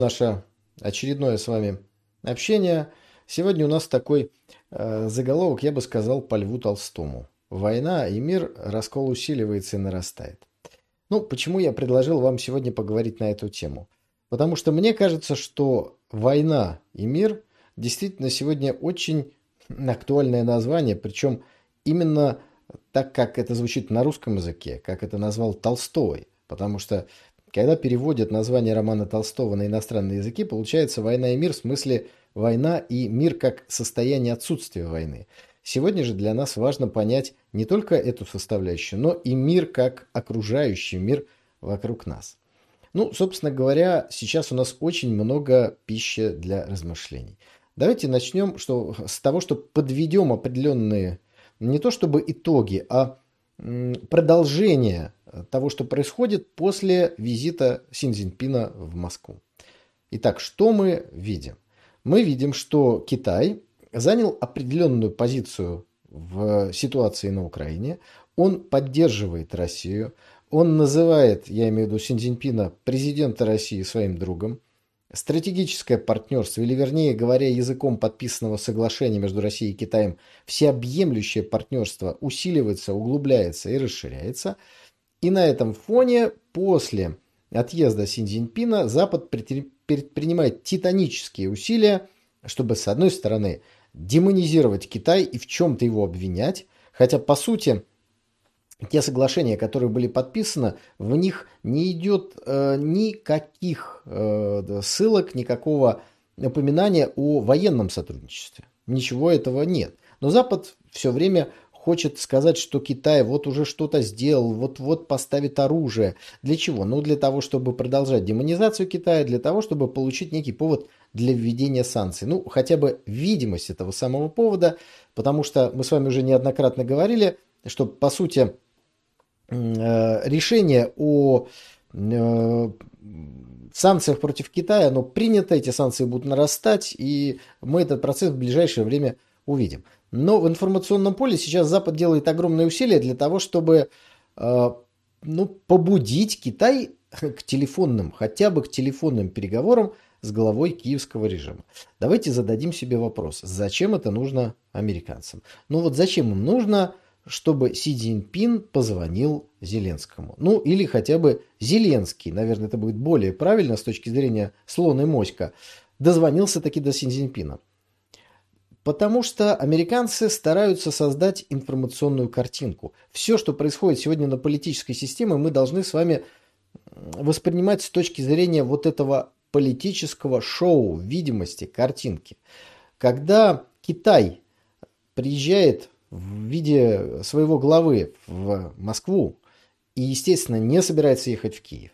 Наше очередное с вами общение. Сегодня у нас такой заголовок, я бы сказал, по Льву Толстому. Война и мир, раскол усиливается и нарастает. Ну, почему я предложил вам сегодня поговорить на эту тему? Потому что мне кажется, что война и мир действительно сегодня очень актуальное название, причем именно так, как это звучит на русском языке, как это назвал Толстой. Потому что когда переводят название романа Толстого на иностранные языки, получается «война и мир» в смысле «война и мир» как состояние отсутствия войны. Сегодня же для нас важно понять не только эту составляющую, но и мир как окружающий мир вокруг нас. Ну, собственно говоря, сейчас у нас очень много пищи для размышлений. Давайте начнем с того, что подведем определенные, не то чтобы итоги, а продолжение того, что происходит после визита Си Цзиньпина в Москву. Итак, что мы видим? Мы видим, что Китай занял определенную позицию в ситуации на Украине. Он поддерживает Россию. Он называет, я имею в виду Си Цзиньпина, президента России своим другом. Стратегическое партнерство, или вернее говоря, языком подписанного соглашения между Россией и Китаем, всеобъемлющее партнерство усиливается, углубляется и расширяется. И на этом фоне после отъезда Си Цзиньпина Запад предпринимает титанические усилия, чтобы, с одной стороны, демонизировать Китай и в чем-то его обвинять, хотя, по сути, те соглашения, которые были подписаны, в них не идет никаких ссылок, никакого упоминания о военном сотрудничестве. Ничего этого нет. Но Запад все время хочет сказать, что Китай вот уже что-то сделал, вот-вот поставит оружие. Для чего? Ну, для того, чтобы продолжать демонизацию Китая, для того, чтобы получить некий повод для введения санкций. Ну, хотя бы видимость этого самого повода, потому что мы с вами уже неоднократно говорили, что, по сути, решение о санкциях против Китая, оно принято, эти санкции будут нарастать, и мы этот процесс в ближайшее время увидим. Но в информационном поле сейчас Запад делает огромные усилия для того, чтобы побудить Китай к телефонным, хотя бы к телефонным переговорам с главой киевского режима. Давайте зададим себе вопрос, зачем это нужно американцам? Ну вот зачем им нужно, чтобы Си Цзиньпин позвонил Зеленскому? Ну или хотя бы Зеленский, наверное, это будет более правильно с точки зрения слона и моська, дозвонился таки до Си Цзиньпина. Потому что американцы стараются создать информационную картинку. Все, что происходит сегодня на политической системе, мы должны с вами воспринимать с точки зрения вот этого политического шоу, видимости, картинки. Когда Китай приезжает в виде своего главы в Москву и, естественно, не собирается ехать в Киев,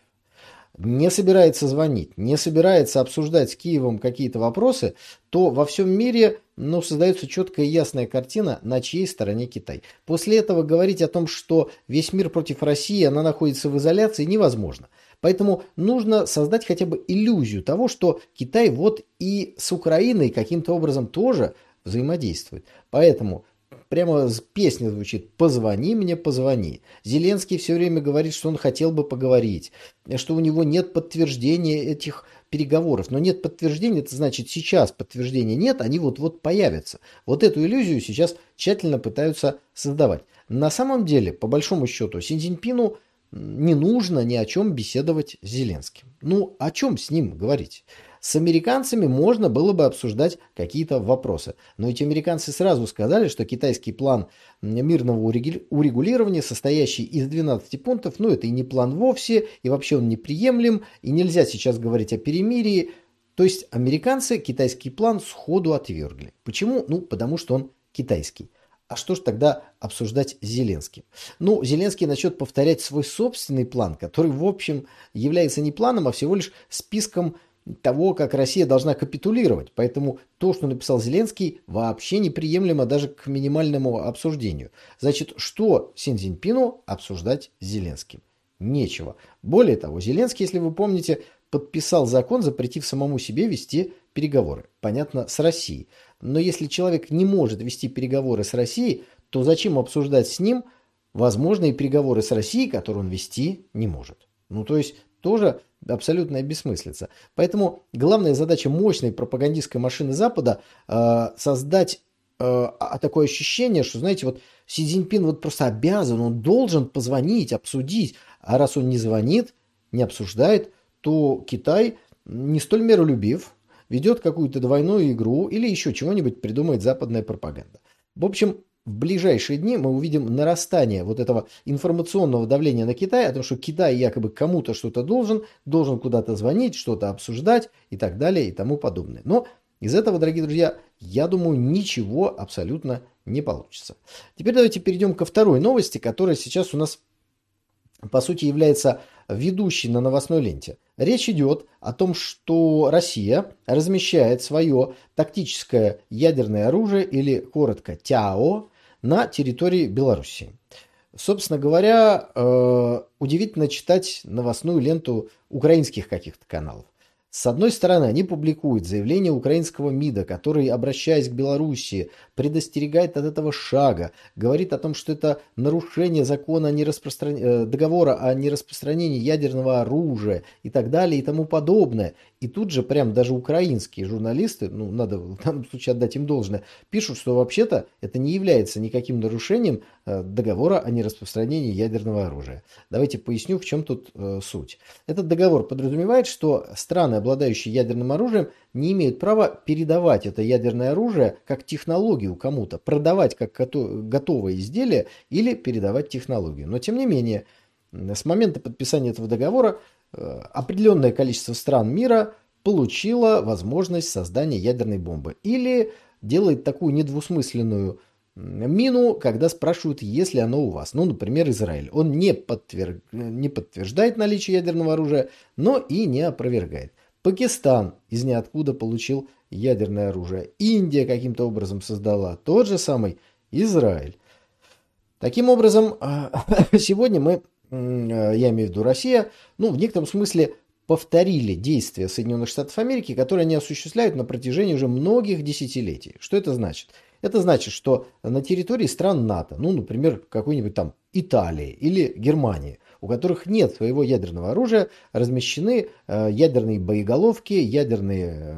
не собирается звонить, не собирается обсуждать с Киевом какие-то вопросы, то во всем мире создается четкая и ясная картина, на чьей стороне Китай. После этого говорить о том, что весь мир против России, она находится в изоляции, невозможно. Поэтому нужно создать хотя бы иллюзию того, что Китай вот и с Украиной каким-то образом тоже взаимодействует. Поэтому прямо песня звучит «Позвони мне, позвони». Зеленский все время говорит, что он хотел бы поговорить, что у него нет подтверждения этих переговоров. Но нет подтверждения, это значит сейчас подтверждения нет, они вот-вот появятся. Вот эту иллюзию сейчас тщательно пытаются создавать. На самом деле, по большому счету, Си Цзиньпину не нужно ни о чем беседовать с Зеленским. Ну, о чем с ним говорить? С американцами можно было бы обсуждать какие-то вопросы. Но эти американцы сразу сказали, что китайский план мирного урегулирования, состоящий из 12 пунктов, это и не план вовсе, и вообще он неприемлем, и нельзя сейчас говорить о перемирии. То есть американцы китайский план сходу отвергли. Почему? Потому что он китайский. А что ж тогда обсуждать с Зеленским? Зеленский начнет повторять свой собственный план, который, в общем, является не планом, а всего лишь списком того, как Россия должна капитулировать. Поэтому то, что написал Зеленский, вообще неприемлемо даже к минимальному обсуждению. Значит, что Си Цзиньпину обсуждать с Зеленским? Нечего. Более того, Зеленский, если вы помните, подписал закон, запретив самому себе вести переговоры. Понятно, с Россией. Но если человек не может вести переговоры с Россией, то зачем обсуждать с ним возможные переговоры с Россией, которые он вести не может? То есть тоже абсолютная бессмыслица. Поэтому главная задача мощной пропагандистской машины Запада создать такое ощущение, что, знаете, вот Си Цзиньпин вот просто обязан, он должен позвонить, обсудить. А раз он не звонит, не обсуждает, то Китай не столь миролюбив, ведет какую-то двойную игру или еще чего-нибудь придумает западная пропаганда. В общем, в ближайшие дни мы увидим нарастание вот этого информационного давления на Китай, о том, что Китай якобы кому-то что-то должен куда-то звонить, что-то обсуждать и так далее и тому подобное. Но из этого, дорогие друзья, я думаю, ничего абсолютно не получится. Теперь давайте перейдем ко второй новости, которая сейчас у нас, по сути, является ведущей на новостной ленте. Речь идет о том, что Россия размещает свое тактическое ядерное оружие, или коротко ТЯО, на территории Белоруссии. Собственно говоря, удивительно читать новостную ленту украинских каких-то каналов. С одной стороны, они публикуют заявление украинского МИДа, который, обращаясь к Белоруссии, предостерегает от этого шага, говорит о том, что это нарушение закона о договора о нераспространении ядерного оружия и так далее и тому подобное. И тут же прям даже украинские журналисты, ну, надо в данном случае отдать им должное, пишут, что вообще-то это не является никаким нарушением договора о нераспространении ядерного оружия. Давайте поясню, в чем тут суть. Этот договор подразумевает, что страны, обладающие ядерным оружием, не имеют права передавать это ядерное оружие как технологию кому-то, продавать как готовое изделие или передавать технологию. Но тем не менее, с момента подписания этого договора определенное количество стран мира получило возможность создания ядерной бомбы. Или делает такую недвусмысленную мину, когда спрашивают, есть ли оно у вас. Ну, например, Израиль. Он не подтверждает наличие ядерного оружия, но и не опровергает. Пакистан из ниоткуда получил ядерное оружие. Индия каким-то образом создала. Тот же самый Израиль. Таким образом, сегодня мы, я имею в виду Россия, ну, в некотором смысле повторили действия Соединенных Штатов Америки, которые они осуществляют на протяжении уже многих десятилетий. Что это значит? Это значит, что на территории стран НАТО, ну, например, какой-нибудь там Италии или Германии, у которых нет своего ядерного оружия, размещены ядерные боеголовки, ядерные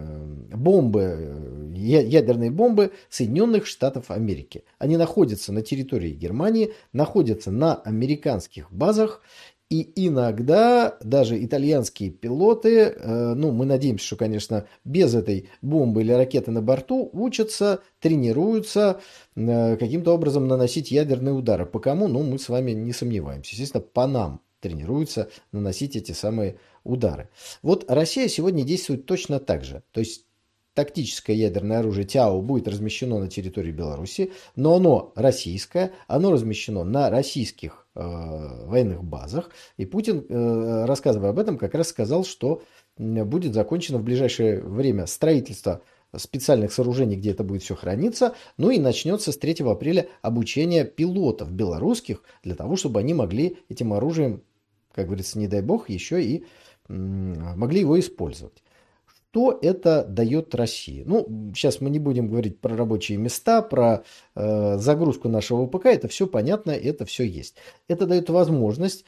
бомбы Соединенных Штатов Америки. Они находятся на территории Германии, находятся на американских базах, и иногда даже итальянские пилоты, ну, мы надеемся, что, конечно, без этой бомбы или ракеты на борту, учатся, тренируются каким-то образом наносить ядерные удары. По кому? Ну, мы с вами не сомневаемся. Естественно, по нам тренируются наносить эти самые удары. Вот Россия сегодня действует точно так же. То есть тактическое ядерное оружие ТЯО будет размещено на территории Беларуси, но оно российское, оно размещено на российских военных базах. И Путин, рассказывая об этом, как раз сказал, что будет закончено в ближайшее время строительство специальных сооружений, где это будет все храниться. Ну и начнется с 3 апреля обучение пилотов белорусских для того, чтобы они могли этим оружием, как говорится, не дай бог, еще и могли его использовать. Что это дает России? Ну, сейчас мы не будем говорить про рабочие места, про загрузку нашего ВПК, это все понятно, это все есть. Это дает возможность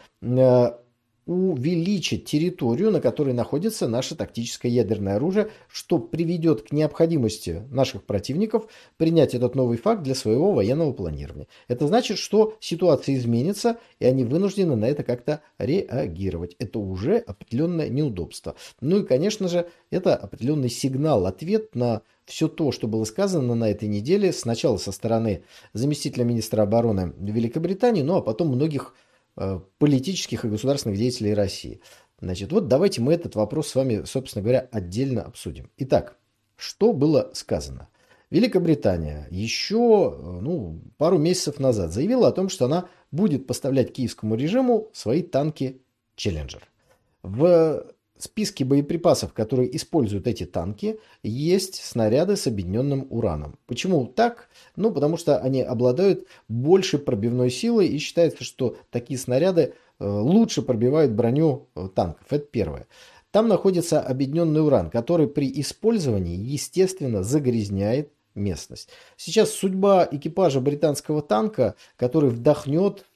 увеличить территорию, на которой находится наше тактическое ядерное оружие, что приведет к необходимости наших противников принять этот новый факт для своего военного планирования. Это значит, что ситуация изменится, и они вынуждены на это как-то реагировать. Это уже определенное неудобство. Ну и, конечно же, это определенный сигнал, ответ на все то, что было сказано на этой неделе, сначала со стороны заместителя министра обороны Великобритании, ну а потом многих политических и государственных деятелей России. Значит, вот давайте мы этот вопрос с вами, собственно говоря, отдельно обсудим. Итак, что было сказано? Великобритания еще пару месяцев назад заявила о том, что она будет поставлять киевскому режиму свои танки «Челленджер». В списке боеприпасов, которые используют эти танки, есть снаряды с объединенным ураном. Почему так? Ну, потому что они обладают большей пробивной силой, и считается, что такие снаряды лучше пробивают броню танков. Это первое. Там находится объединенный уран, который при использовании, естественно, загрязняет местность. Сейчас судьба экипажа британского танка, который вдохнет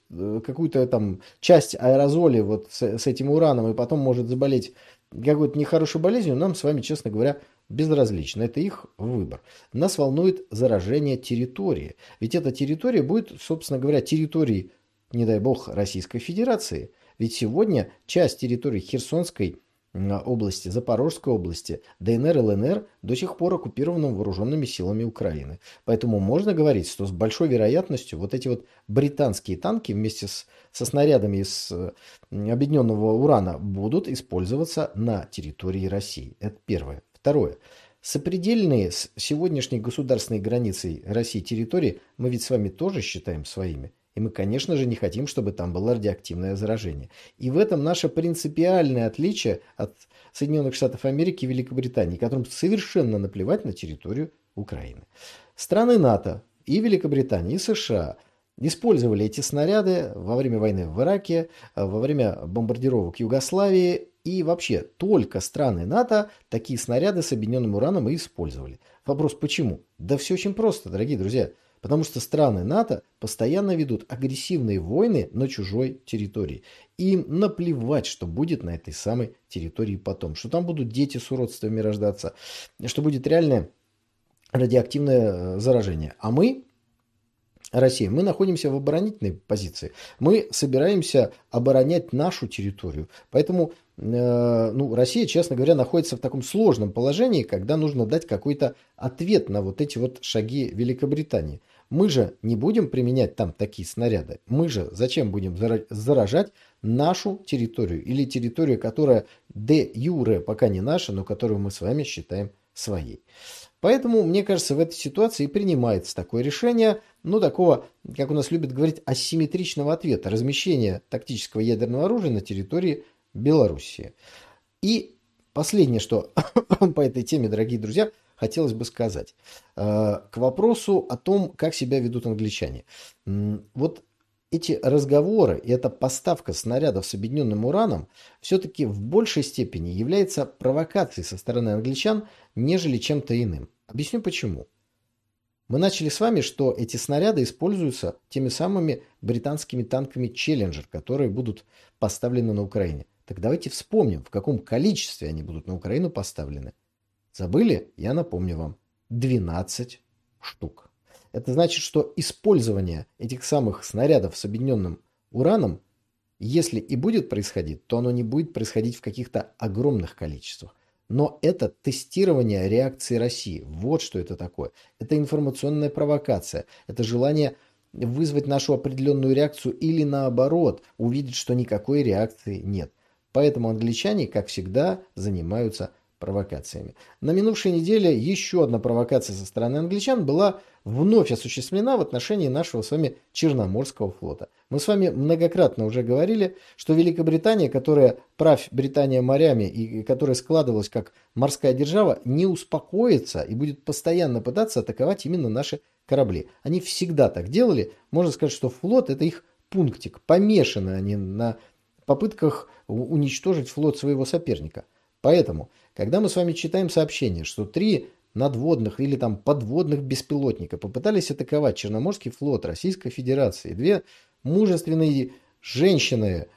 какую-то там часть аэрозоли вот с этим ураном и потом может заболеть какой-то нехорошей болезнью, нам с вами, честно говоря, безразлично. Это их выбор. Нас волнует заражение территории. Ведь эта территория будет, собственно говоря, территорией, не дай бог, Российской Федерации. Ведь сегодня часть территории Херсонской области, Запорожской области, ДНР и ЛНР до сих пор оккупированы вооруженными силами Украины. Поэтому можно говорить, что с большой вероятностью вот эти вот британские танки вместе со снарядами из объединенного урана будут использоваться на территории России. Это первое. Второе. Сопредельные с сегодняшней государственной границей России территории мы ведь с вами тоже считаем своими. И мы, конечно же, не хотим, чтобы там было радиоактивное заражение. И в этом наше принципиальное отличие от Соединенных Штатов Америки и Великобритании, которым совершенно наплевать на территорию Украины. Страны НАТО и Великобритания, и США использовали эти снаряды во время войны в Ираке, во время бомбардировок Югославии. И вообще только страны НАТО такие снаряды с объединенным ураном и использовали. Вопрос почему? Да все очень просто, дорогие друзья. Потому что страны НАТО постоянно ведут агрессивные войны на чужой территории. И им наплевать, что будет на этой самой территории потом. Что там будут дети с уродствами рождаться. Что будет реальное радиоактивное заражение. А мы, Россия, мы находимся в оборонительной позиции. Мы собираемся оборонять нашу территорию. Поэтому Россия, честно говоря, находится в таком сложном положении, когда нужно дать какой-то ответ на вот эти вот шаги Великобритании. Мы же не будем применять там такие снаряды. Мы же зачем будем заражать нашу территорию или территорию, которая де юре пока не наша, но которую мы с вами считаем своей. Поэтому, мне кажется, в этой ситуации и принимается такое решение, такого, как у нас любят говорить, асимметричного ответа, размещения тактического ядерного оружия на территории Белоруссии. И последнее, что по этой теме, дорогие друзья, хотелось бы сказать. К вопросу о том, как себя ведут англичане. Вот эти разговоры и эта поставка снарядов с объединенным ураном все-таки в большей степени является провокацией со стороны англичан, нежели чем-то иным. Объясню почему. Мы начали с вами, что эти снаряды используются теми самыми британскими танками «Челленджер», которые будут поставлены на Украине. Так давайте вспомним, в каком количестве они будут на Украину поставлены. Забыли? Я напомню вам. 12 штук. Это значит, что использование этих самых снарядов с объединенным ураном, если и будет происходить, то оно не будет происходить в каких-то огромных количествах. Но это тестирование реакции России. Вот что это такое. Это информационная провокация. Это желание вызвать нашу определенную реакцию или наоборот, увидеть, что никакой реакции нет. Поэтому англичане, как всегда, занимаются провокациями. На минувшей неделе еще одна провокация со стороны англичан была вновь осуществлена в отношении нашего с вами Черноморского флота. Мы с вами многократно уже говорили, что Великобритания, которая правь Британия морями и которая складывалась как морская держава, не успокоится и будет постоянно пытаться атаковать именно наши корабли. Они всегда так делали. Можно сказать, что флот — это их пунктик. Помешаны они на попытках уничтожить флот своего соперника. Поэтому, когда мы с вами читаем сообщение, что 3 надводных или там подводных беспилотника попытались атаковать Черноморский флот Российской Федерации, 2 мужественные женщины,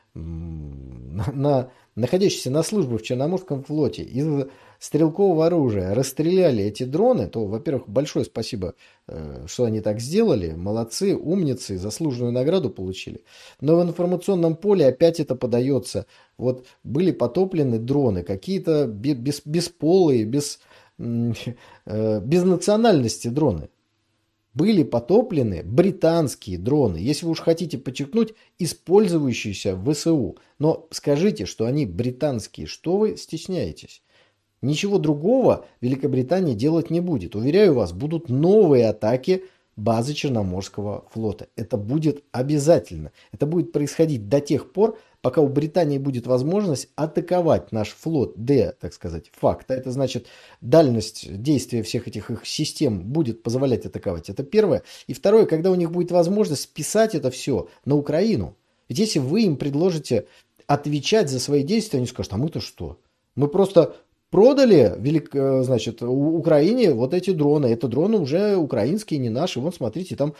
находящиеся на службе в Черноморском флоте, из стрелкового оружия расстреляли эти дроны, то, во-первых, большое спасибо, что они так сделали. Молодцы, умницы, заслуженную награду получили. Но в информационном поле опять это подается. Вот были потоплены дроны, какие-то бесполые, без национальности дроны. Были потоплены британские дроны, если вы уж хотите подчеркнуть, использующиеся в ВСУ. Но скажите, что они британские, что вы стесняетесь? Ничего другого Великобритания делать не будет. Уверяю вас, будут новые атаки базы Черноморского флота. Это будет обязательно. Это будет происходить до тех пор, пока у Британии будет возможность атаковать наш флот так сказать, факта. Это значит, дальность действия всех этих их систем будет позволять атаковать. Это первое. И второе, когда у них будет возможность списать это все на Украину. Ведь если вы им предложите отвечать за свои действия, они скажут, а мы-то что? Мы просто продали, значит, Украине вот эти дроны. Это дроны уже украинские, не наши. Вон, смотрите, там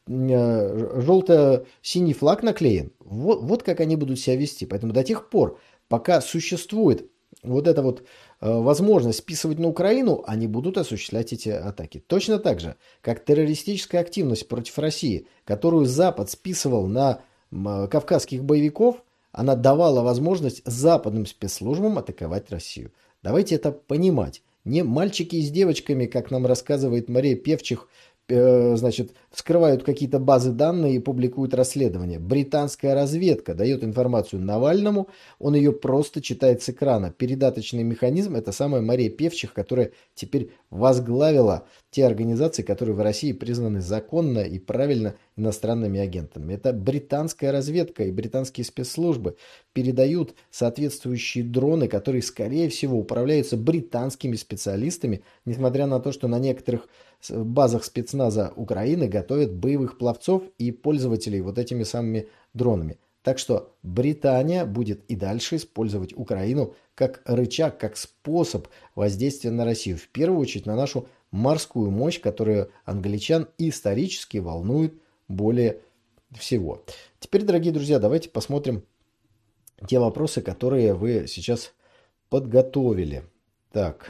желто-синий флаг наклеен. Вот как они будут себя вести. Поэтому до тех пор, пока существует вот эта вот возможность списывать на Украину, они будут осуществлять эти атаки. Точно так же, как террористическая активность против России, которую Запад списывал на кавказских боевиков, она давала возможность западным спецслужбам атаковать Россию. Давайте это понимать. Не мальчики с девочками, как нам рассказывает Мария Певчих, значит, вскрывают какие-то базы данных и публикуют расследования. Британская разведка дает информацию Навальному, он ее просто читает с экрана. Передаточный механизм — это самая Мария Певчих, которая теперь возглавила те организации, которые в России признаны законно и правильно иностранными агентами. Это британская разведка и британские спецслужбы передают соответствующие дроны, которые, скорее всего, управляются британскими специалистами, несмотря на то, что на некоторых базах спецназа Украины готовят боевых пловцов и пользователей вот этими самыми дронами. Так что Британия будет и дальше использовать Украину как рычаг, как способ воздействия на Россию. В первую очередь на нашу морскую мощь, которая англичан исторически волнует более всего. Теперь, дорогие друзья, давайте посмотрим те вопросы, которые вы сейчас подготовили. Так.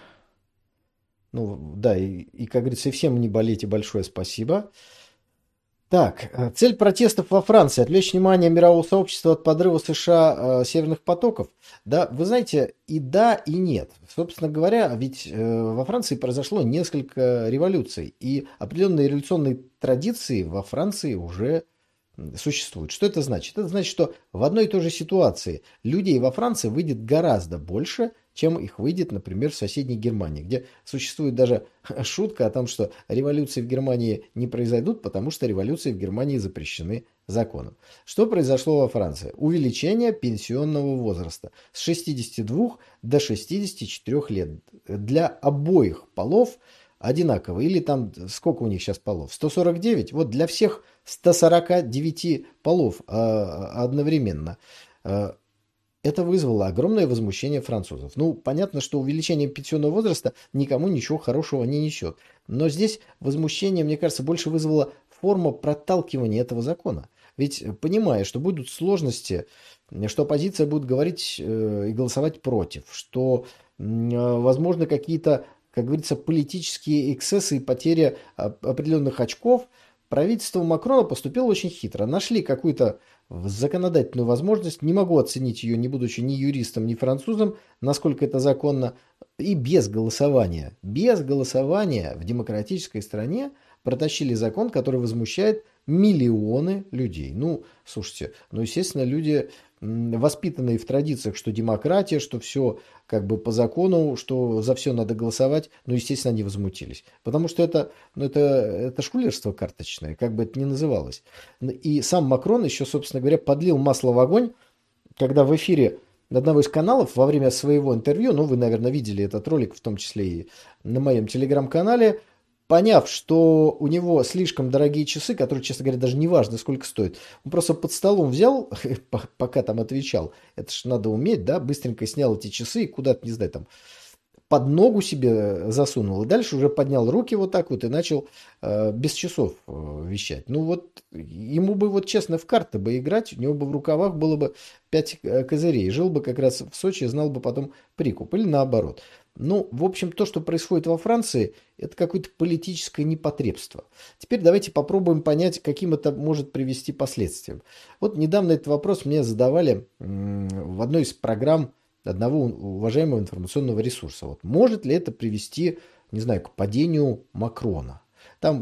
Ну, да, и как говорится, и всем не болейте, большое спасибо. Так, цель протестов во Франции — отвлечь внимание мирового сообщества от подрыва США северных потоков. Да, вы знаете, и да, и нет. Собственно говоря, ведь во Франции произошло несколько революций, и определенные революционные традиции во Франции уже существуют. Что это значит? Это значит, что в одной и той же ситуации людей во Франции выйдет гораздо больше, чем их выйдет, например, в соседней Германии, где существует даже шутка о том, что революции в Германии не произойдут, потому что революции в Германии запрещены законом. Что произошло во Франции? Увеличение пенсионного возраста с 62 до 64 лет. Для обоих полов одинаково. Или там, сколько у них сейчас полов? 149? Вот для всех 149 полов одновременно. Это вызвало огромное возмущение французов. Ну, понятно, что увеличение пенсионного возраста никому ничего хорошего не несет. Но здесь возмущение, мне кажется, больше вызвала форма проталкивания этого закона. Ведь, понимая, что будут сложности, что оппозиция будет говорить и голосовать против, что, возможно, какие-то, как говорится, политические эксцессы и потеря определенных очков, правительство Макрона поступило очень хитро. Нашли какую-то законодательную возможность, не могу оценить ее, не будучи ни юристом, ни французом, насколько это законно, и без голосования. Без голосования в демократической стране протащили закон, который возмущает миллионы людей. Ну, слушайте, ну, естественно, люди, воспитанные в традициях, что демократия, что все как бы по закону, что за все надо голосовать, ну, естественно, они возмутились. Потому что это шулерство карточное, как бы это ни называлось. И сам Макрон еще, собственно говоря, подлил масло в огонь, когда в эфире одного из каналов во время своего интервью, ну, вы, наверное, видели этот ролик, в том числе и на моем телеграм-канале, поняв, что у него слишком дорогие часы, которые, честно говоря, даже не важно, сколько стоят, он просто под столом взял, пока там отвечал, это ж надо уметь, да, быстренько снял эти часы и куда-то, не знаю, там, под ногу себе засунул, и дальше уже поднял руки вот так вот и начал без часов вещать. Ну вот, ему бы вот честно в карты бы играть, у него бы в рукавах было бы 5 козырей, жил бы как раз в Сочи, знал бы потом прикуп, или наоборот. Ну, в общем, то, что происходит во Франции, это какое-то политическое непотребство. Теперь давайте попробуем понять, каким это может привести последствиям. Вот недавно этот вопрос мне задавали в одной из программ одного уважаемого информационного ресурса. Вот, может ли это привести, не знаю, к падению Макрона? Там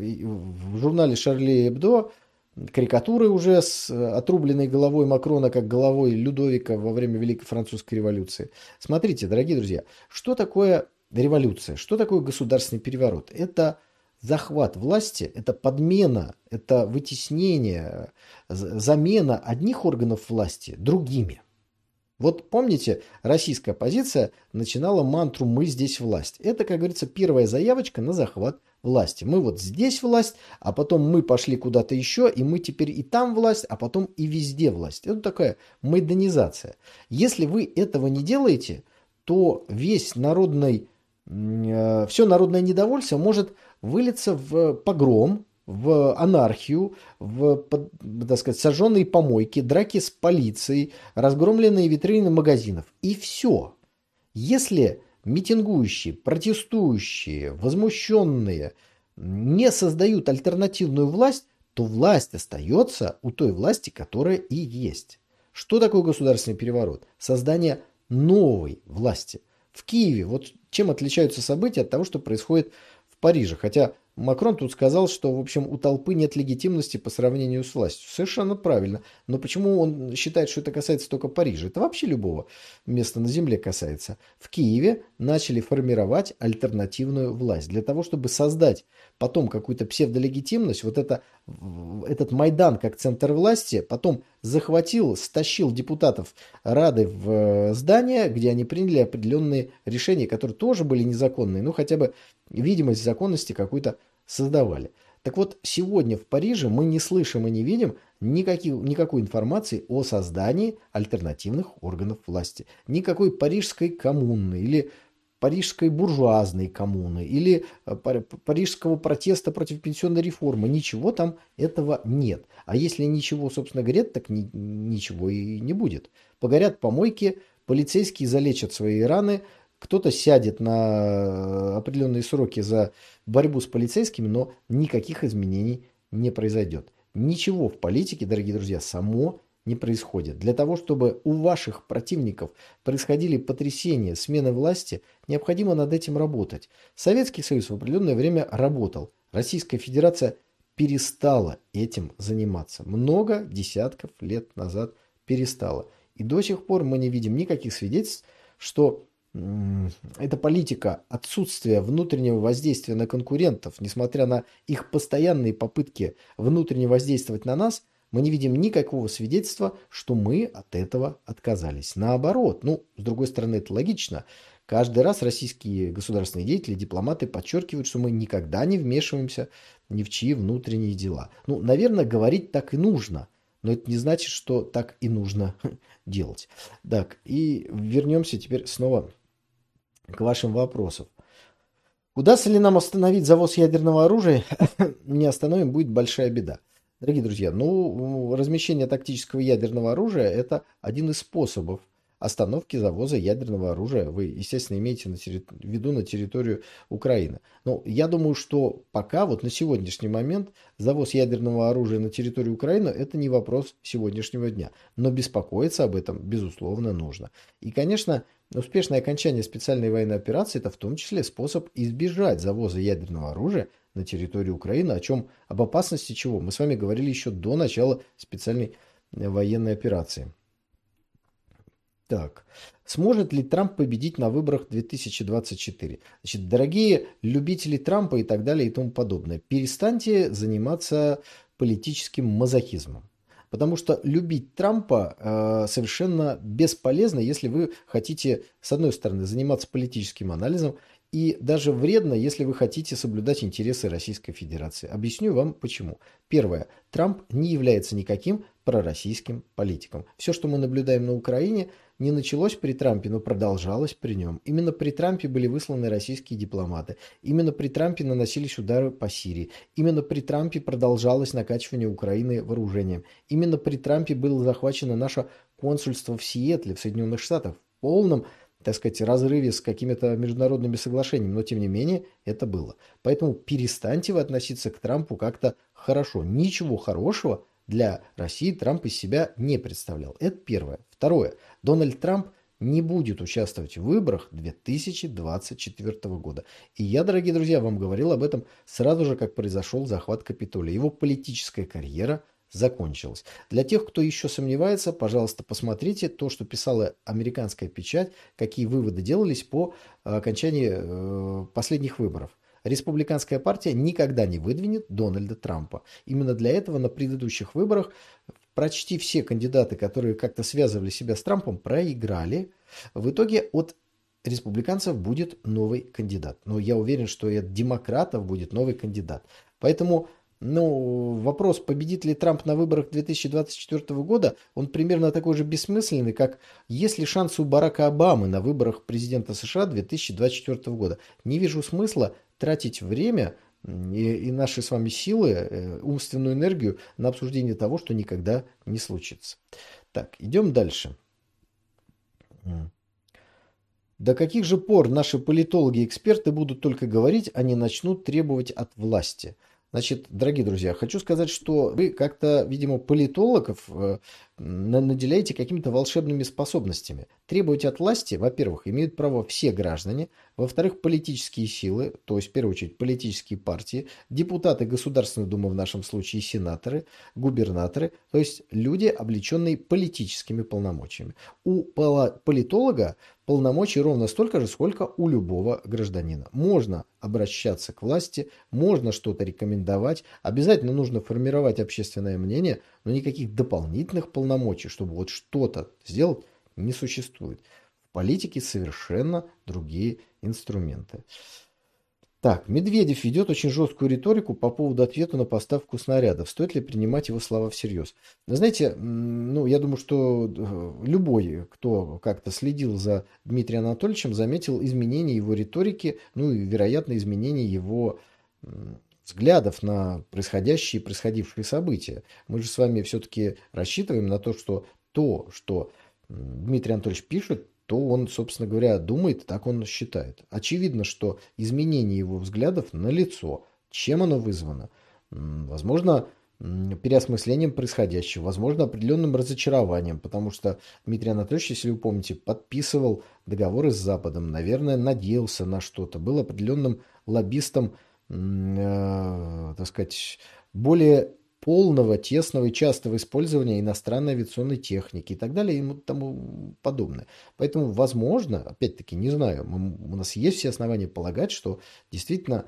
в журнале «Шарли Эбдо» карикатуры уже с отрубленной головой Макрона, как головой Людовика во время Великой Французской революции. Смотрите, дорогие друзья, что такое революция? Что такое государственный переворот? Это захват власти, это подмена, это вытеснение, замена одних органов власти другими. Вот помните, российская оппозиция начинала мантру «мы здесь власть». Это, как говорится, первая заявочка на захват власти. Мы вот здесь власть, а потом мы пошли куда-то еще, и мы теперь и там власть, а потом и везде власть. Это такая майданизация. Если вы этого не делаете, то все народное недовольство может вылиться в погром, в анархию, так сказать, сожженные помойки, драки с полицией, разгромленные витрины магазинов. И все. Если митингующие, протестующие, возмущенные не создают альтернативную власть, то власть остается у той власти, которая и есть. Что такое государственный переворот? Создание новой власти. В Киеве, вот чем отличаются события от того, что происходит в Париже. Хотя Макрон тут сказал, что, в общем, у толпы нет легитимности по сравнению с властью. Совершенно правильно. Но почему он считает, что это касается только Парижа? Это вообще любого места на земле касается. В Киеве начали формировать альтернативную власть. Для того, чтобы создать потом какую-то псевдолегитимность, этот Майдан как центр власти, потом захватил, стащил депутатов Рады в здание, где они приняли определенные решения, которые тоже были незаконные, но хотя бы видимость законности какую-то создавали. Так вот, сегодня в Париже мы не слышим и не видим никакой информации о создании альтернативных органов власти. Никакой парижской коммуны или парижской буржуазной коммуны или парижского протеста против пенсионной реформы. Ничего там этого нет. А если ничего, собственно говоря, так ничего и не будет. Погорят помойки, полицейские залечат свои раны, кто-то сядет на определенные сроки за борьбу с полицейскими, но никаких изменений не произойдет. Ничего в политике, дорогие друзья, само не происходит. Для того, чтобы у ваших противников происходили потрясения, смены власти, необходимо над этим работать. Советский Союз в определенное время работал. Российская Федерация перестала этим заниматься. Много десятков лет назад перестала. И до сих пор мы не видим никаких свидетельств, что эта политика отсутствия внутреннего воздействия на конкурентов, несмотря на их постоянные попытки внутренне воздействовать на нас, мы не видим никакого свидетельства, что мы от этого отказались. Наоборот, с другой стороны, это логично. Каждый раз российские государственные деятели, дипломаты подчеркивают, что мы никогда не вмешиваемся ни в чьи внутренние дела. Наверное, говорить так и нужно, но это не значит, что так и нужно делать. Так, и вернемся теперь снова к вашим вопросам. Удастся ли нам остановить завоз ядерного оружия? Не остановим, будет большая беда. Дорогие друзья, размещение тактического ядерного оружия – это один из способов остановки завоза ядерного оружия. Вы, естественно, имеете в виду на территорию Украины. Но я думаю, что пока, на сегодняшний момент, завоз ядерного оружия на территорию Украины – это не вопрос сегодняшнего дня. Но беспокоиться об этом, безусловно, нужно. И, конечно, успешное окончание специальной военной операции – это в том числе способ избежать завоза ядерного оружия на территорию Украины, об опасности чего мы с вами говорили еще до начала специальной военной операции. Так, сможет ли Трамп победить на выборах 2024? Значит, дорогие любители Трампа и так далее и тому подобное, перестаньте заниматься политическим мазохизмом. Потому что любить Трампа совершенно бесполезно, если вы хотите, с одной стороны, заниматься политическим анализом, и даже вредно, если вы хотите соблюдать интересы Российской Федерации. Объясню вам почему. Первое. Трамп не является никаким пророссийским политиком. Все, что мы наблюдаем на Украине, не началось при Трампе, но продолжалось при нем. Именно при Трампе были высланы российские дипломаты. Именно при Трампе наносились удары по Сирии. Именно при Трампе продолжалось накачивание Украины вооружением. Именно при Трампе было захвачено наше консульство в Сиэтле, в Соединенных Штатах, в полном, так сказать, разрыве с какими-то международными соглашениями, но тем не менее это было. Поэтому перестаньте вы относиться к Трампу как-то хорошо. Ничего хорошего для России Трамп из себя не представлял. Это первое. Второе. Дональд Трамп не будет участвовать в выборах 2024 года. И я, дорогие друзья, вам говорил об этом сразу же, как произошел захват Капитолия. Его политическая карьера закончилась. Для тех, кто еще сомневается, пожалуйста, посмотрите то, что писала американская печать, какие выводы делались по окончании последних выборов. Республиканская партия никогда не выдвинет Дональда Трампа. Именно для этого на предыдущих выборах почти все кандидаты, которые как-то связывали себя с Трампом, проиграли. В итоге от республиканцев будет новый кандидат. Но я уверен, что и от демократов будет новый кандидат. Поэтому Ну, вопрос, победит ли Трамп на выборах 2024 года, он примерно такой же бессмысленный, как есть ли шансы у Барака Обамы на выборах президента США 2024 года. Не вижу смысла тратить время и наши с вами силы, умственную энергию на обсуждение того, что никогда не случится. Так, идем дальше. До каких же пор наши политологи и эксперты будут только говорить, а не начнут требовать от власти? Значит, дорогие друзья, хочу сказать, что вы как-то, видимо, политологов наделяете какими-то волшебными способностями. Требовать от власти, во-первых, имеют право все граждане, во-вторых, политические силы, то есть, в первую очередь, политические партии, депутаты Государственной Думы, в нашем случае сенаторы, губернаторы, то есть люди, облеченные политическими полномочиями. У политолога полномочий ровно столько же, сколько у любого гражданина. Можно обращаться к власти, можно что-то рекомендовать, обязательно нужно формировать общественное мнение, но никаких дополнительных полномочий, чтобы вот что-то сделать, не существует. В политике совершенно другие инструменты. Так, Медведев ведет очень жесткую риторику по поводу ответа на поставку снарядов. Стоит ли принимать его слова всерьез? Вы знаете, ну, я думаю, что любой, кто как-то следил за Дмитрием Анатольевичем, заметил изменение его риторики, ну и, вероятно, изменение его взглядов на происходящие и происходившие события. Мы же с вами все-таки рассчитываем на то, что Дмитрий Анатольевич пишет, то он, собственно говоря, думает, так он считает. Очевидно, что изменение его взглядов налицо. Чем оно вызвано? Возможно, переосмыслением происходящего, возможно, определенным разочарованием, потому что Дмитрий Анатольевич, если вы помните, подписывал договоры с Западом, наверное, надеялся на что-то, был определенным лоббистом, так сказать, более полного, тесного и частого использования иностранной авиационной техники и так далее и тому подобное. Поэтому, возможно, опять-таки, не знаю, у нас есть все основания полагать, что действительно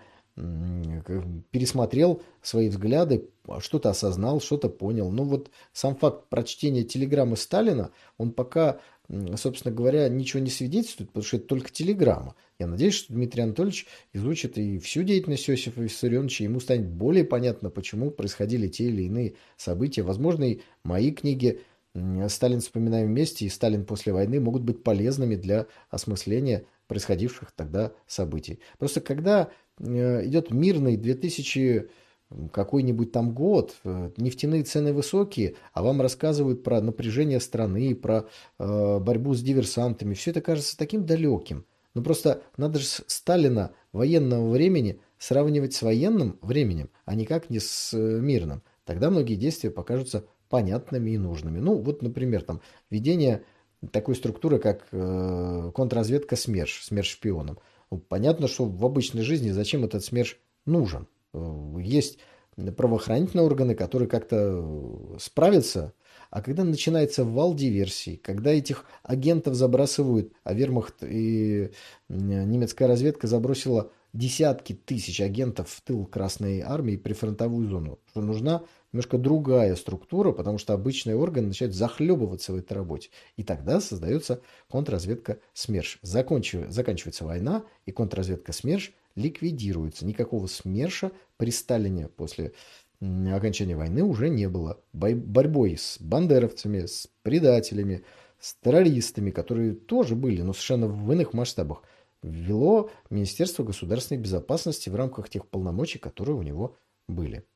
пересмотрел свои взгляды, что-то осознал, что-то понял. Но вот сам факт прочтения телеграммы Сталина, он пока, собственно говоря, ничего не свидетельствует, потому что это только телеграмма. Я надеюсь, что Дмитрий Анатольевич изучит и всю деятельность Иосифа Виссарионовича, ему станет более понятно, почему происходили те или иные события. Возможно, и мои книги «Сталин. Вспоминаем вместе» и «Сталин после войны» могут быть полезными для осмысления происходивших тогда событий. Просто когда идет мирный 2000 какой-нибудь там год, нефтяные цены высокие, а вам рассказывают про напряжение страны, про борьбу с диверсантами, все это кажется таким далеким. Но просто надо же Сталина военного времени сравнивать с военным временем, а никак не с мирным. Тогда многие действия покажутся понятными и нужными. Ну, вот, например, там введение такой структуры, как контрразведка СМЕРШ, СМЕРШ шпионом. Ну, понятно, что в обычной жизни зачем этот СМЕРШ нужен. Есть правоохранительные органы, которые как-то справятся, а когда начинается вал диверсий, когда этих агентов забрасывают, а вермахт и немецкая разведка забросила десятки тысяч агентов в тыл Красной Армии, прифронтовую зону, что нужна немножко другая структура, потому что обычные органы начинают захлебываться в этой работе. И тогда создается контрразведка СМЕРШ. Заканчивается война, и контрразведка СМЕРШ ликвидируется. Никакого СМЕРШа при Сталине после окончания войны уже не было. Борьбой с бандеровцами, с предателями, с террористами, которые тоже были, но совершенно в иных масштабах, ввело Министерство государственной безопасности в рамках тех полномочий, которые у него были.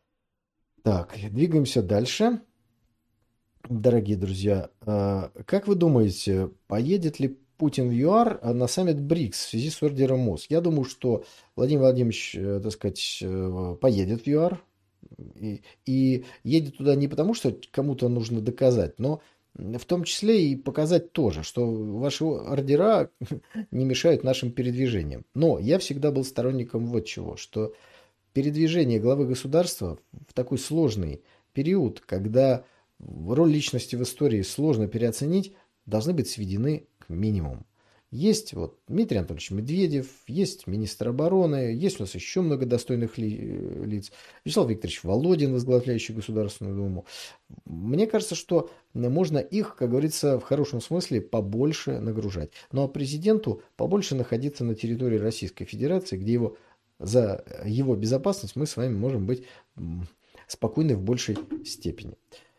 Так, двигаемся дальше. Дорогие друзья, как вы думаете, поедет ли Путин в ЮАР на саммит БРИКС в связи с ордером МОЗ? Я думаю, что Владимир Владимирович, так сказать, поедет в ЮАР. И едет туда не потому, что кому-то нужно доказать, но в том числе и показать тоже, что ваши ордера не мешают нашим передвижениям. Но я всегда был сторонником вот чего, что передвижение главы государства в такой сложный период, когда роль личности в истории сложно переоценить, должны быть сведены к минимуму. Есть вот Дмитрий Анатольевич Медведев, есть министр обороны, есть у нас еще много достойных лиц. Вячеслав Викторович Володин, возглавляющий Государственную Думу. Мне кажется, что можно их, как говорится, в хорошем смысле побольше нагружать. Ну а президенту побольше находиться на территории Российской Федерации, где его за его безопасность мы с вами можем быть спокойны в большей степени.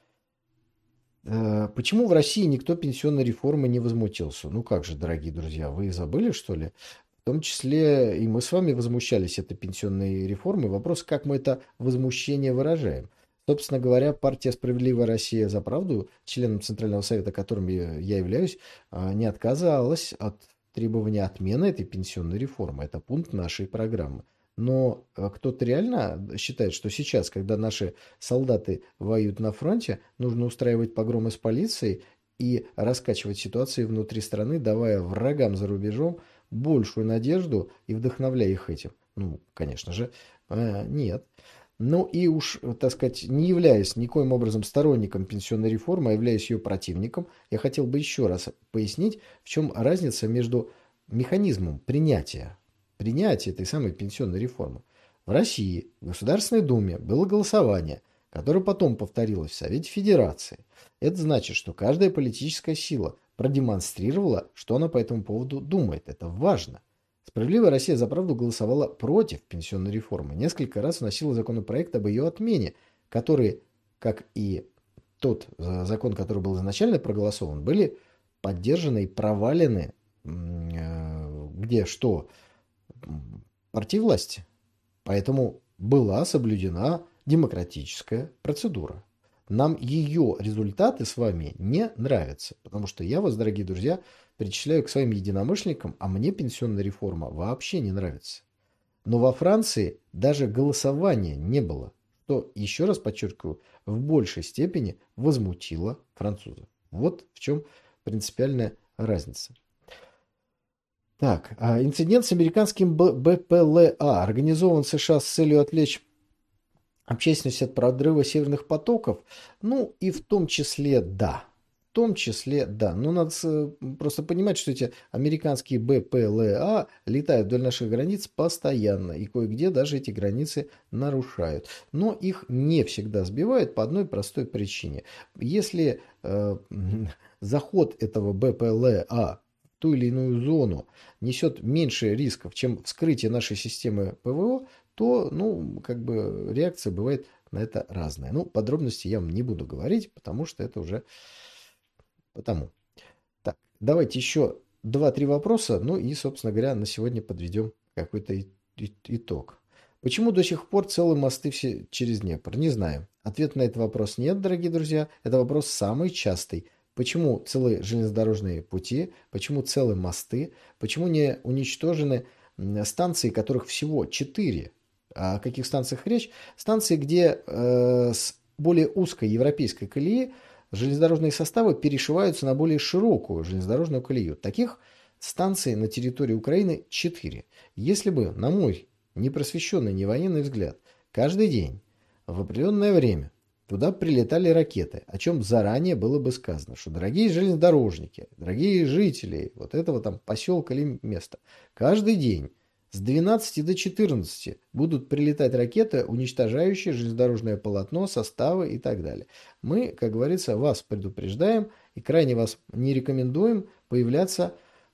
Почему в России никто пенсионной реформы не возмутился? Ну как же, дорогие друзья, вы забыли, что ли? В том числе и мы с вами возмущались этой пенсионной реформой. Вопрос, как мы это возмущение выражаем. Собственно говоря, партия «Справедливая Россия за правду», членом Центрального совета, которым я являюсь, не отказалась от требования отмены этой пенсионной реформы. Это пункт нашей программы. Но кто-то реально считает, что сейчас, когда наши солдаты воюют на фронте, нужно устраивать погромы с полицией и раскачивать ситуации внутри страны, давая врагам за рубежом большую надежду и вдохновляя их этим. Ну, конечно же, нет. Ну и уж, так сказать, не являясь никоим образом сторонником пенсионной реформы, а являясь ее противником, я хотел бы еще раз пояснить, в чем разница между механизмом принятия этой самой пенсионной реформы. В России, в Государственной Думе было голосование, которое потом повторилось в Совете Федерации. Это значит, что каждая политическая сила продемонстрировала, что она по этому поводу думает. Это важно. Справедливая Россия за правду голосовала против пенсионной реформы. Несколько раз вносила законопроект об ее отмене, который, как и тот закон, который был изначально проголосован, были поддержаны и провалены где что партии власти. Поэтому была соблюдена демократическая процедура. Нам ее результаты с вами не нравятся, потому что я вас, дорогие друзья, причисляю к своим единомышленникам, а мне пенсионная реформа вообще не нравится. Но во Франции даже голосования не было, что, еще раз подчеркиваю, в большей степени возмутило французов. Вот в чем принципиальная разница. Так, инцидент с американским БПЛА организован в США с целью отвлечь общественность от прорыва северных потоков. Ну и в том числе да. В том числе да. Но надо просто понимать, что эти американские БПЛА летают вдоль наших границ постоянно. И кое-где даже эти границы нарушают. Но их не всегда сбивают по одной простой причине. Если заход этого БПЛА ту или иную зону несет меньше рисков, чем вскрытие нашей системы ПВО, то, ну, как бы реакция бывает на это разная. Ну, подробности я вам не буду говорить, потому что это уже потому. Так, давайте еще 2-3 вопроса, ну и, собственно говоря, на сегодня подведем какой-то итог. Почему до сих пор целые мосты все через Днепр? Не знаю. Ответа на этот вопрос нет, дорогие друзья. Это вопрос самый частый. Почему целые железнодорожные пути, почему целые мосты, почему не уничтожены станции, которых всего 4? О каких станциях речь? Станции, где с более узкой европейской колеи железнодорожные составы перешиваются на более широкую железнодорожную колею. Таких станций на территории Украины 4. Если бы, на мой непросвещенный, не военный взгляд, каждый день в определенное время туда прилетали ракеты, о чем заранее было бы сказано, что дорогие железнодорожники, дорогие жители вот этого там поселка или места, каждый день с 12 до 14 будут прилетать ракеты, уничтожающие железнодорожное полотно, составы и так далее. Мы, как говорится, вас предупреждаем и крайне вас не рекомендуем появляться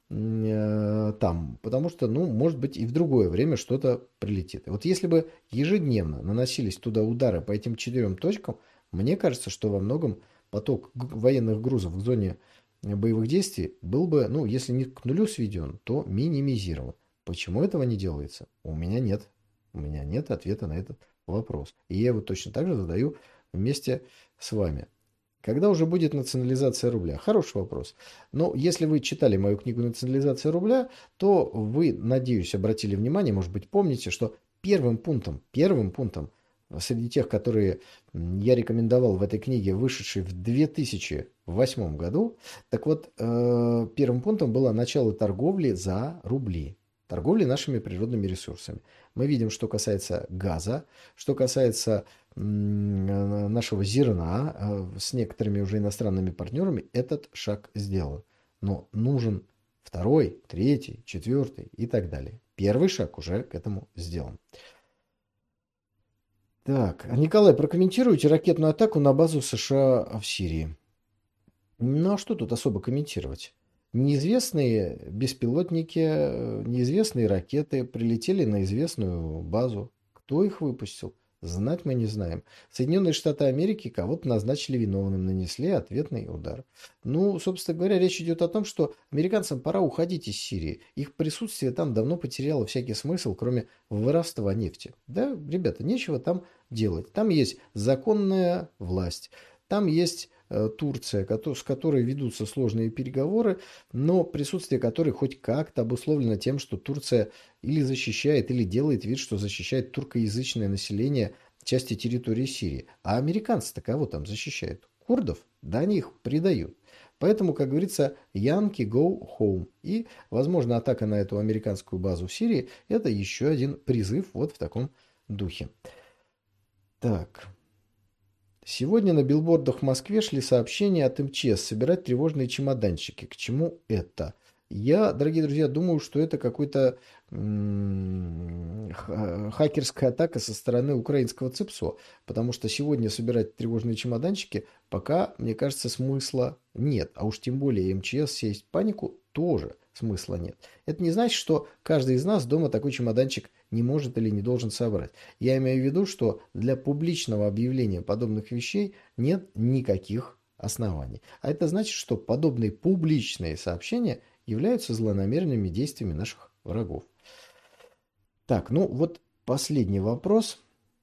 там, потому что, ну, может быть, и в другое время что-то прилетит. И вот если бы ежедневно наносились туда удары по этим 4 точкам, мне кажется, что во многом поток военных грузов в зоне боевых действий был бы, ну, если не к нулю сведен, то минимизирован. Почему этого не делается? У меня нет. У меня нет ответа на этот вопрос. И я его точно так же задаю вместе с вами. Когда уже будет национализация рубля? Хороший вопрос. Но если вы читали мою книгу «Национализация рубля», то вы, надеюсь, обратили внимание, может быть, помните, что первым пунктом среди тех, которые я рекомендовал в этой книге, вышедшей в 2008 году, так вот, первым пунктом было начало торговли за рубли. Торговли нашими природными ресурсами. Мы видим, что касается газа, что касается нашего зерна с некоторыми уже иностранными партнерами, этот шаг сделан. Но нужен 2-й, 3-й, 4-й и так далее. Первый шаг уже к этому сделан. Так, Николай, прокомментируйте ракетную атаку на базу США в Сирии. Ну а что тут особо комментировать? Неизвестные беспилотники, неизвестные ракеты прилетели на известную базу. Кто их выпустил? Знать мы не знаем. Соединенные Штаты Америки кого-то назначили виновным, нанесли ответный удар. Ну, собственно говоря, речь идет о том, что американцам пора уходить из Сирии. Их присутствие там давно потеряло всякий смысл, кроме воровства нефти. Да, ребята, нечего там делать. Там есть законная власть. Там есть Турция, с которой ведутся сложные переговоры, но присутствие которой хоть как-то обусловлено тем, что Турция или защищает, или делает вид, что защищает туркоязычное население части территории Сирии. А американцы-то кого там защищают? Курдов? Да они их предают. Поэтому, как говорится, Янки go home. И, возможно, атака на эту американскую базу в Сирии – это еще один призыв вот в таком духе. Так. Сегодня на билбордах в Москве шли сообщения от МЧС собирать тревожные чемоданчики. К чему это? Я, дорогие друзья, думаю, что это какой-то хакерская атака со стороны украинского ЦИПСО, потому что сегодня собирать тревожные чемоданчики пока, мне кажется, смысла нет. А уж тем более МЧС сесть в панику тоже смысла нет. Это не значит, что каждый из нас дома такой чемоданчик не может или не должен собрать. Я имею в виду, что для публичного объявления подобных вещей нет никаких оснований. А это значит, что подобные публичные сообщения являются злонамеренными действиями наших врагов. Так, ну вот последний вопрос.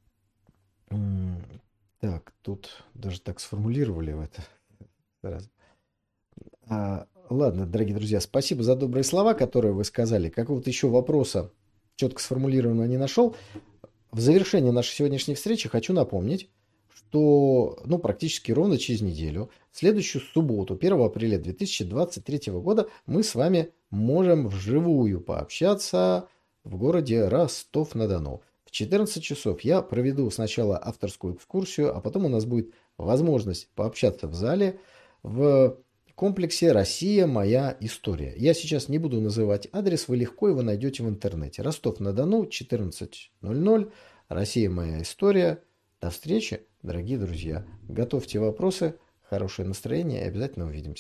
Так, тут даже так сформулировали в это. Ладно, дорогие друзья, спасибо за добрые слова, которые вы сказали. Какого-то еще вопроса четко сформулированного не нашел. В завершение нашей сегодняшней встречи хочу напомнить, что практически ровно через неделю, в следующую субботу, 1 апреля 2023 года, мы с вами можем вживую пообщаться в городе Ростов-на-Дону. В 14 часов я проведу сначала авторскую экскурсию, а потом у нас будет возможность пообщаться в зале в комплексе «Россия. Моя история». Я сейчас не буду называть адрес, вы легко его найдете в интернете. Ростов-на-Дону, 14:00. «Россия. Моя история». До встречи, дорогие друзья. Готовьте вопросы, хорошее настроение и обязательно увидимся.